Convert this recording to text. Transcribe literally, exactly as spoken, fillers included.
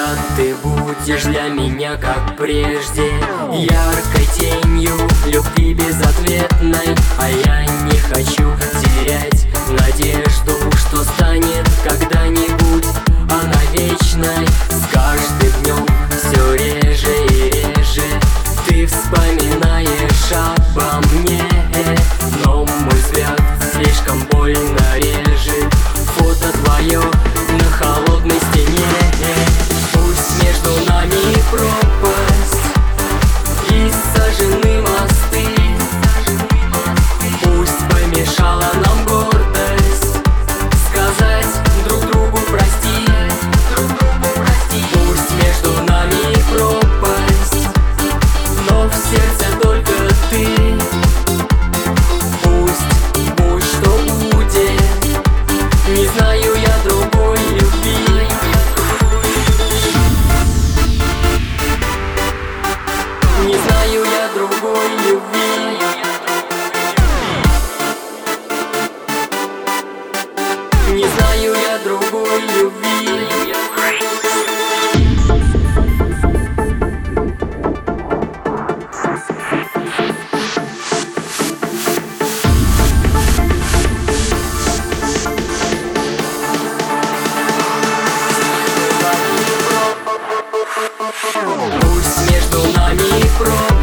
ты будешь для меня как прежде, яркой тенью любви безответной. А я не хочу терять надежду, что станет когда-нибудь она вечной. С каждым днем все реже и реже ты вспоминаешь обо мне, но мой взгляд слишком больно режет фото твое на холодной стене. Пусть между нами пропасть и сожжены мосты, пусть помешала нам гордость сказать друг другу прости. Пусть между нами пропасть, но в сердце только ты. Пусть будь что будет, не знаю я другой любви. Не знаю я другой любви. Не знаю я другой любви. Пусть между нами пропасть